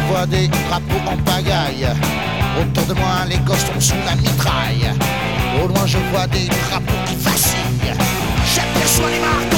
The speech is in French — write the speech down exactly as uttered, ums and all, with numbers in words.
vois des drapeaux en pagaille. Autour de moi, les gosses tombent sous la mitraille. Au loin, je vois des drapeaux qui vacillent. J'aperçois les marques